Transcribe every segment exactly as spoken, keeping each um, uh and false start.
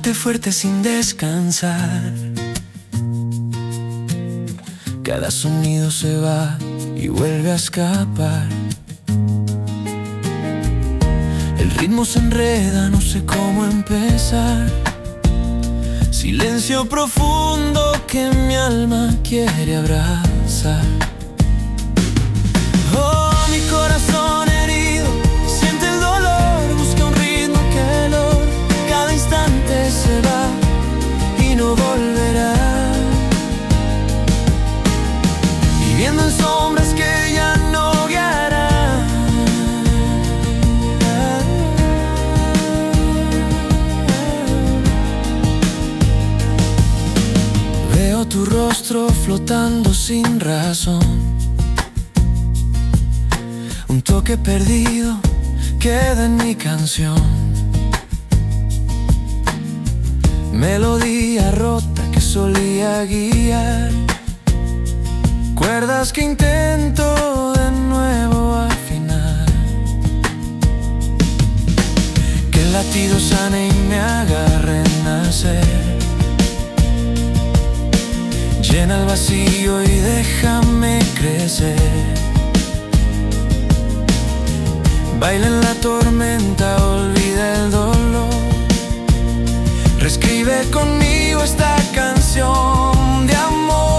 fuerte, fuerte sin descansar. Cada sonido se va y vuelve a escapar. El ritmo se enreda, no sé cómo empezar. Silencio profundo que mi alma quiere abrazar. Oh, mi corazón herido siente el dolor, busca un ritmo que logre. Cada instante se va y no volverá. Viviendo en sombras que ya no guiarán. Veo tu rostro flotando sin razón. Un toque perdido queda en mi canción. Melodía rota que solía guiar. Cuerdas que intento de nuevo afinar. Que el latido sane y me haga renacer. Llena el vacío y déjame crecer. Baila en la tormenta, olvida el dolor. Reescribe conmigo esta canción de amor.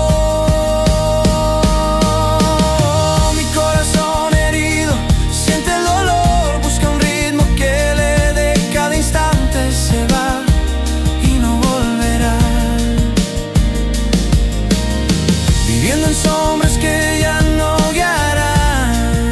Sombras que ya no guiarán.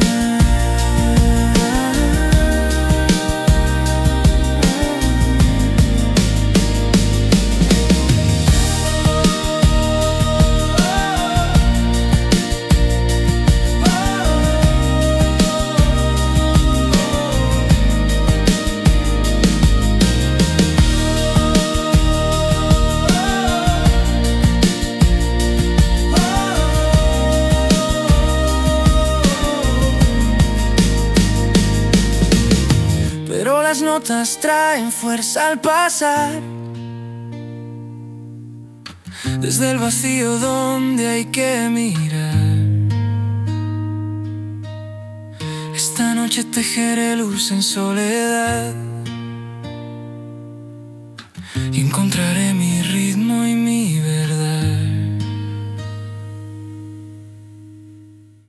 Pero las notas traen fuerza al pasar. Desde el vacío donde hay que mirar. Esta noche tejeré luz en soledad.